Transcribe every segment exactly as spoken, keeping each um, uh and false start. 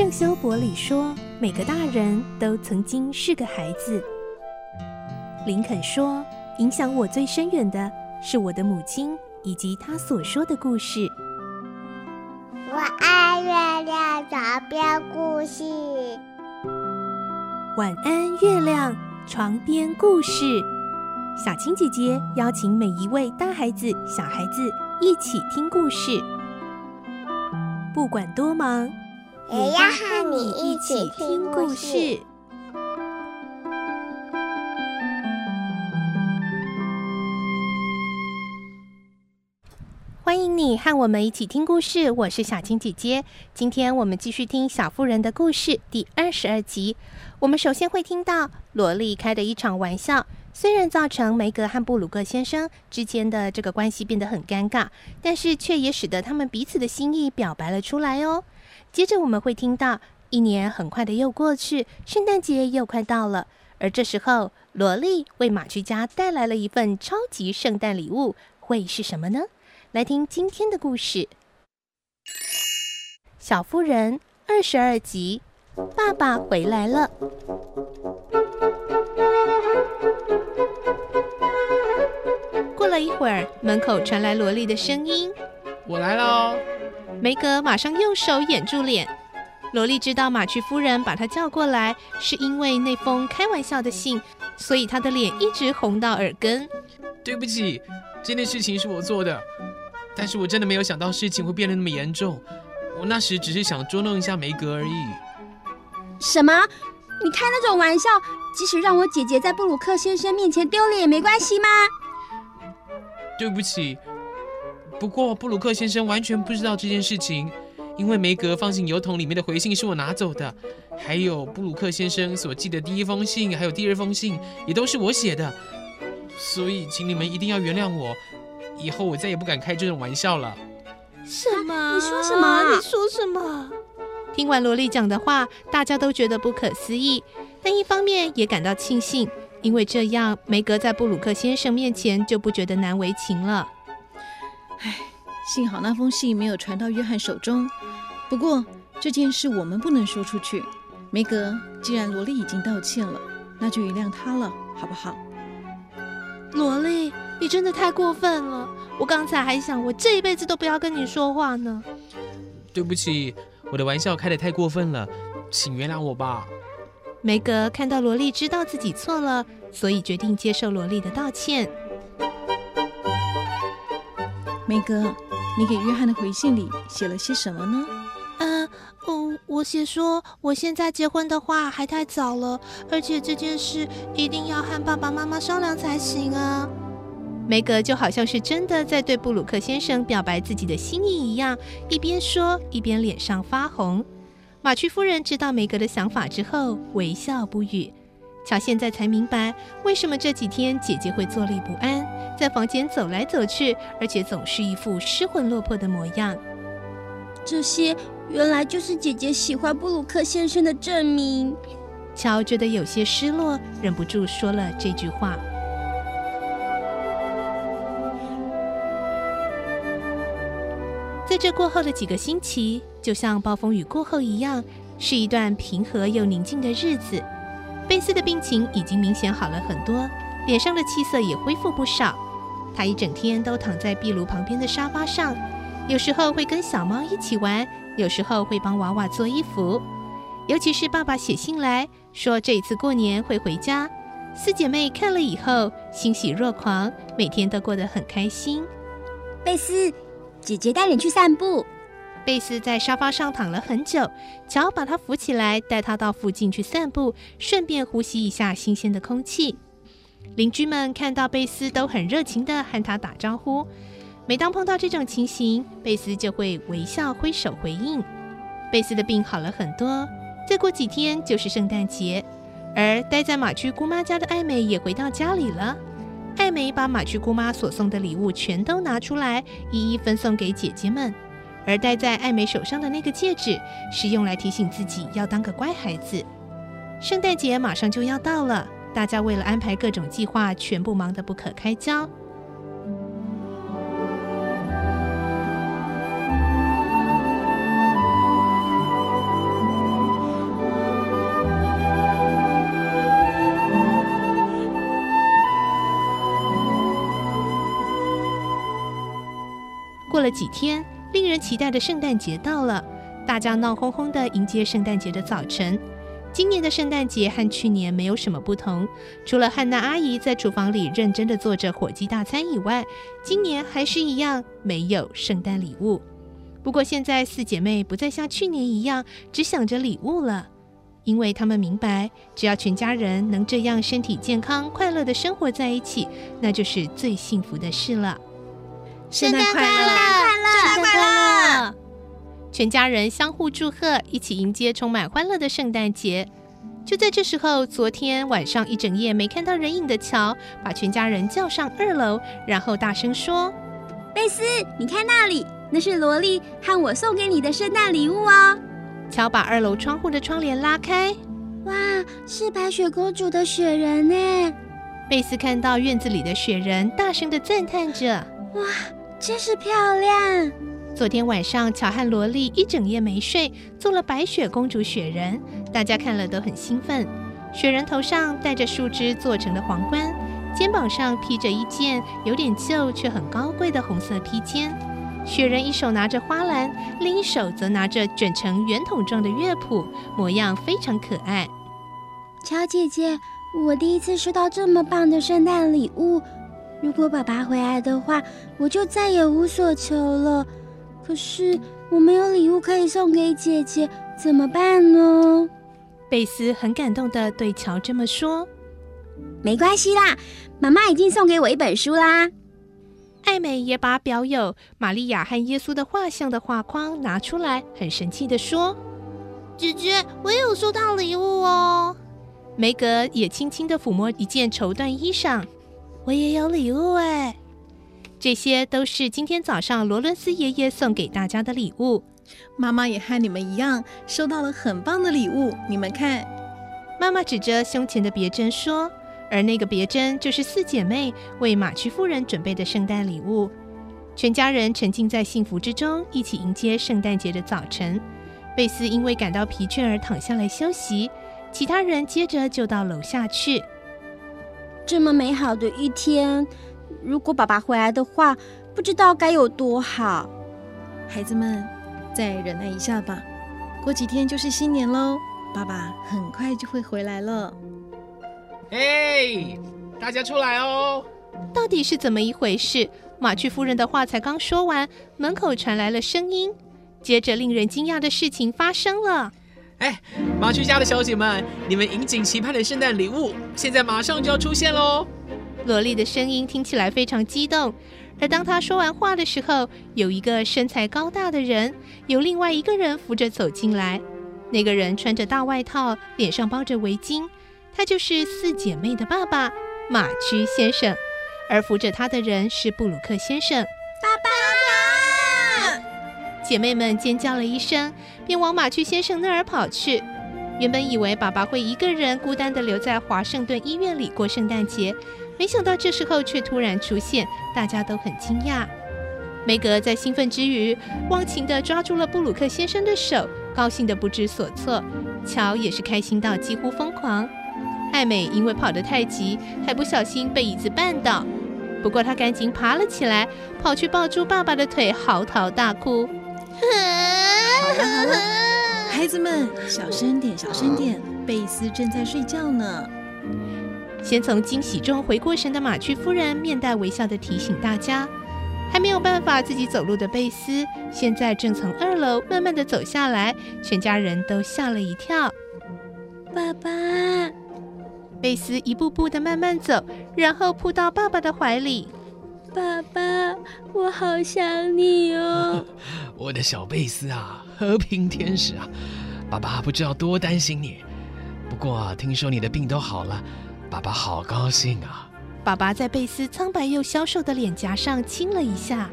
圣修伯里说，每个大人都曾经是个孩子。林肯说，影响我最深远的是我的母亲以及她所说的故事。 我爱月亮床边故事。 晚安，月亮，床边故事。小青姐姐邀请每一位大孩子、小孩子一起听故事，不管多忙， 也要和你一起听故事。 欢迎你和我们一起听故事，我是小青姐姐。今天我们继续听小妇人的故事第二十二集。我们首先会听到萝莉开的一场玩笑，虽然造成梅格和布鲁克先生之间的这个关系变得很尴尬，但是却也使得他们彼此的心意表白了出来哦。接着我们会听到一年很快的又过去，圣诞节又快到了，而这时候萝莉为马曲家带来了一份超级圣诞礼物，会是什么呢？来听今天的故事，小妇人二十二集，爸爸回来了。过了一会儿，门口传来萝莉的声音：“ 我来了。” 梅格马上用手掩住脸。萝莉知道马曲夫人把她叫过来，是因为那封开玩笑的信，所以她的脸一直红到耳根。 对不起，这件事情是我做的，但是我真的没有想到事情会变得那么严重。我那时只是想捉弄一下梅格而已。 什么？你开那种玩笑，即使让我姐姐在布鲁克先生面前丢脸也没关系吗？ 对不起，不过布鲁克先生完全不知道这件事情，因为梅格放进邮筒里面的回信是我拿走的，还有布鲁克先生所寄的第一封信还有第二封信也都是我写的，所以请你们一定要原谅我，以后我再也不敢开这种玩笑了。 什么？ 啊，你说什么？ 你说什么？听完萝莉讲的话，大家都觉得不可思议，但一方面也感到庆幸，因为这样梅格在布鲁克先生面前就不觉得难为情了。 唉，幸好那封信没有传到约翰手中。不过这件事我们不能说出去。梅格，既然萝莉已经道歉了，那就原谅她了，好不好？ 萝莉，你真的太过分了！我刚才还想，我这一辈子都不要跟你说话呢。 对不起，我的玩笑开得太过分了，请原谅我吧。 梅格看到萝莉知道自己错了，所以决定接受萝莉的道歉。 梅格，你给约翰的回信里写了些什么呢？ 呃，嗯，我写说我现在结婚的话还太早了，而且这件事一定要和爸爸妈妈商量才行啊。梅格就好像是真的在对布鲁克先生表白自己的心意一样，一边说一边脸上发红。马曲夫人知道梅格的想法之后，微笑不语。乔现在才明白，为什么这几天姐姐会坐立不安，在房间走来走去，而且总是一副失魂落魄的模样。 这些原来就是姐姐喜欢布鲁克先生的证明。 乔觉得有些失落，忍不住说了这句话。在这过后的几个星期，就像暴风雨过后一样，是一段平和又宁静的日子。贝斯的病情已经明显好了很多，脸上的气色也恢复不少。他一整天都躺在壁炉旁边的沙发上，有时候会跟小猫一起玩，有时候会帮娃娃做衣服。尤其是爸爸写信来说这一次过年会回家，四姐妹看了以后欣喜若狂，每天都过得很开心。 贝斯，姐姐带你去散步。 贝斯在沙发上躺了很久，乔把他扶起来，带他到附近去散步，顺便呼吸一下新鲜的空气。邻居们看到贝斯都很热情地和他打招呼，每当碰到这种情形，贝斯就会微笑挥手回应。贝斯的病好了很多，再过几天就是圣诞节，而待在马曲姑妈家的艾美也回到家里了。艾美把马曲姑妈所送的礼物全都拿出来，一一分送给姐姐们。而戴在艾美手上的那个戒指，是用来提醒自己要当个乖孩子。圣诞节马上就要到了，大家为了安排各种计划，全部忙得不可开交。 过了几天，令人期待的圣诞节到了，大家闹哄哄地迎接圣诞节的早晨。今年的圣诞节和去年没有什么不同，除了汉娜阿姨在厨房里认真地做着火鸡大餐以外，今年还是一样没有圣诞礼物。不过现在四姐妹不再像去年一样只想着礼物了，因为她们明白，只要全家人能这样身体健康、快乐地生活在一起，那就是最幸福的事了。 圣诞快乐！ 圣诞快乐！ 全家人相互祝贺，一起迎接充满欢乐的圣诞节。就在这时候，昨天晚上一整夜没看到人影的乔，把全家人叫上二楼，然后大声说：“ 贝斯，你看那里，那是萝莉和我送给你的圣诞礼物哦。” 乔把二楼窗户的窗帘拉开， 哇，是白雪公主的雪人呢！ 贝斯看到院子里的雪人，大声地赞叹着：“ 哇，真是漂亮！” 昨天晚上，乔和萝莉一整夜没睡，做了白雪公主雪人，大家看了都很兴奋。雪人头上戴着树枝做成的皇冠，肩膀上披着一件有点旧却很高贵的红色披肩。雪人一手拿着花篮，另一手则拿着卷成圆筒状的乐谱，模样非常可爱。 乔姐姐，我第一次收到这么棒的圣诞礼物，如果爸爸回来的话，我就再也无所求了。可是我没有礼物可以送给姐姐，怎么办呢？ 贝斯很感动地对乔这么说：“ 没关系啦，妈妈已经送给我一本书啦。” 艾美也把表友玛利亚和耶稣的画像的画框拿出来，很神气地说：“ 姐姐，我也有收到礼物哦。” 梅格也轻轻地抚摸一件绸缎衣裳：“ 我也有礼物哎。” 这些都是今天早上罗伦斯爷爷送给大家的礼物。 妈妈也和你们一样收到了很棒的礼物，你们看。 妈妈指着胸前的别针说，而那个别针就是四姐妹为马区夫人准备的圣诞礼物。全家人沉浸在幸福之中，一起迎接圣诞节的早晨。贝斯因为感到疲倦而躺下来休息，其他人接着就到楼下去。 这么美好的一天，如果爸爸回来的话，不知道该有多好。 孩子们，再忍耐一下吧，过几天就是新年喽，爸爸很快就会回来了。 嘿，大家出来哦！ 到底是怎么一回事？马区夫人的话才刚说完，门口传来了声音，接着令人惊讶的事情发生了。 哎，马区家的小姐们，你们引颈期盼的圣诞礼物，现在马上就要出现喽！ 萝莉的声音听起来非常激动，而当她说完话的时候，有一个身材高大的人由另外一个人扶着走进来。那个人穿着大外套，脸上包着围巾，他就是四姐妹的爸爸马区先生，而扶着他的人是布鲁克先生。 爸爸！ 姐妹们尖叫了一声，便往马区先生那儿跑去。原本以为爸爸会一个人孤单地留在华盛顿医院里过圣诞节，没想到这时候却突然出现，大家都很惊讶。梅格在兴奋之余，忘情地抓住了布鲁克先生的手，高兴得不知所措。乔也是开心到几乎疯狂。艾美因为跑得太急，还不小心被椅子绊倒，不过她赶紧爬了起来，跑去抱住爸爸的腿，嚎啕大哭。 好了好了，孩子们，小声点，小声点，贝斯正在睡觉呢。 先从惊喜中回过神的马区夫人面带微笑地提醒大家，还没有办法自己走路的贝斯，现在正从二楼慢慢地走下来，全家人都吓了一跳。 爸爸， 贝斯一步步地慢慢走，然后扑到爸爸的怀里。 爸爸，我好想你哦！ 我的小贝斯啊，和平天使啊，爸爸不知道多担心你。不过听说你的病都好了，爸爸好高兴啊！ 爸爸在贝斯苍白又消瘦的脸颊上亲了一下。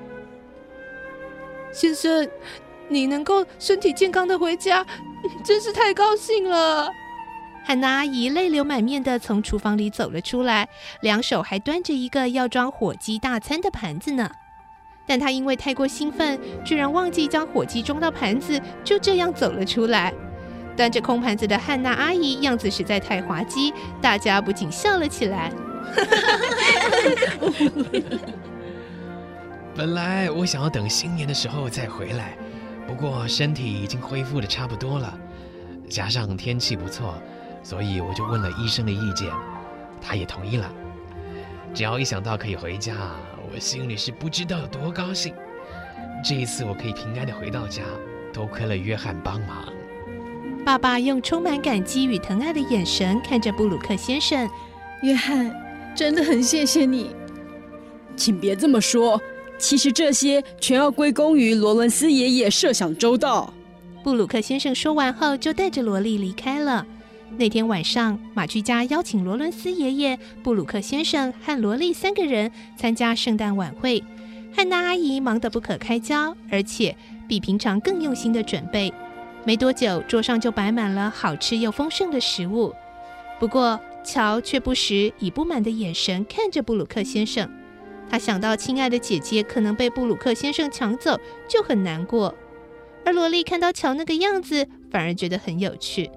先生，你能够身体健康的回家，真是太高兴了。汉娜阿姨泪流满面地从厨房里走了出来，两手还端着一个要装火鸡大餐的盘子呢。但她因为太过兴奋，居然忘记将火鸡装到盘子，就这样走了出来。端着空盘子的汉娜阿姨样子实在太滑稽，大家不禁笑了起来。 本来我想要等新年的时候再回来，不过身体已经恢复的差不多了，加上天气不错，所以我就问了医生的意见，他也同意了。只要一想到可以回家，我心里是不知道有多高兴。这一次我可以平安的回到家，多亏了约翰帮忙。 爸爸用充满感激与疼爱的眼神看着布鲁克先生。 约翰，真的很谢谢你。 请别这么说，其实这些全要归功于罗伦斯爷爷设想周到。 布鲁克先生说完后，就带着萝莉离开了。那天晚上，马居家邀请罗伦斯爷爷、布鲁克先生和萝莉三个人参加圣诞晚会。汉娜阿姨忙得不可开交，而且比平常更用心的准备。没多久，桌上就摆满了好吃又丰盛的食物。不过，乔却不时以不满的眼神看着布鲁克先生。他想到亲爱的姐姐可能被布鲁克先生抢走，就很难过。而萝莉看到乔那个样子，反而觉得很有趣。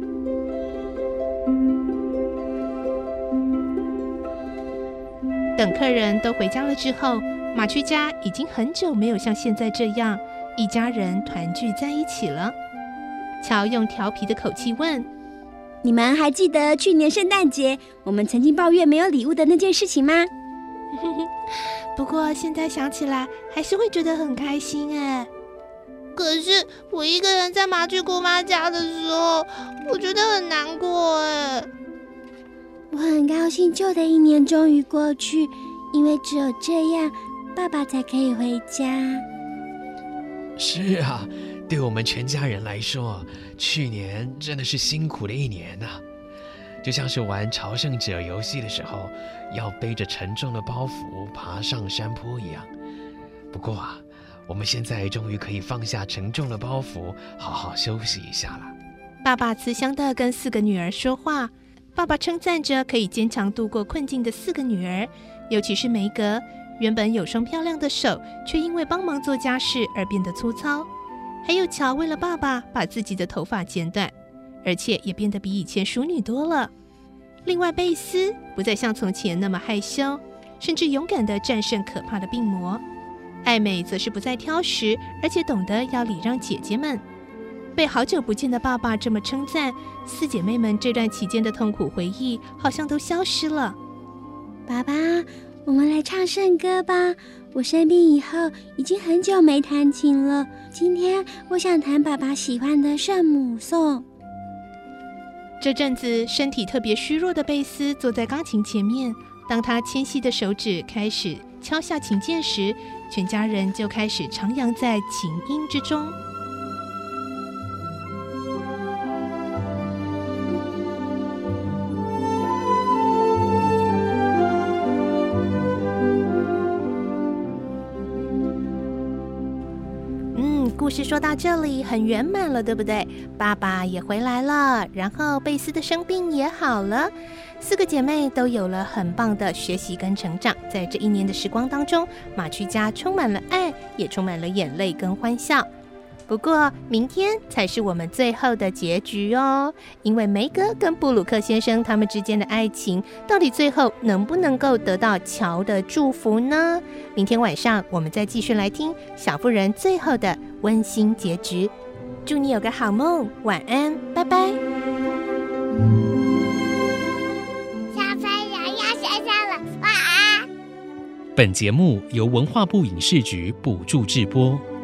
等客人都回家了之后，马区家已经很久没有像现在这样一家人团聚在一起了。乔用调皮的口气问： 你们还记得去年圣诞节我们曾经抱怨没有礼物的那件事情吗？ 不过现在想起来还是会觉得很开心哎。 可是我一个人在麻雀姑妈家的时候，我觉得很难过哎。 我很高兴旧的一年终于过去，因为只有这样爸爸才可以回家。 是啊，对我们全家人来说，去年真的是辛苦的一年啊，就像是玩朝圣者游戏的时候，要背着沉重的包袱爬上山坡一样。不过啊，我们现在终于可以放下沉重的包袱，好好休息一下了。 爸爸慈祥地跟四个女儿说话，爸爸称赞着可以坚强度过困境的四个女儿，尤其是梅格，原本有双漂亮的手，却因为帮忙做家事而变得粗糙。还有乔为了爸爸把自己的头发剪短，而且也变得比以前淑女多了。另外，贝斯不再像从前那么害羞，甚至勇敢地战胜可怕的病魔。艾美则是不再挑食，而且懂得要礼让姐姐们。被好久不见的爸爸这么称赞，四姐妹们这段期间的痛苦回忆好像都消失了。 爸爸，我们来唱圣歌吧。我生病以后已经很久没弹琴了，今天我想弹爸爸喜欢的圣母颂。 这阵子身体特别虚弱的贝斯坐在钢琴前面，当他纤细的手指开始敲下琴键时，全家人就开始徜徉在琴音之中。故事说到这里很圆满了，对不对？爸爸也回来了，然后贝斯的生病也好了，四个姐妹都有了很棒的学习跟成长。在这一年的时光当中，马区家充满了爱，也充满了眼泪跟欢笑。不过明天才是我们最后的结局哦，因为梅格跟布鲁克先生他们之间的爱情，到底最后能不能够得到乔的祝福呢？明天晚上我们再继续来听小妇人最后的温馨结局。祝你有个好梦，晚安，拜拜。 小朋友要睡觉了，晚安。 本节目由文化部影视局补助制播。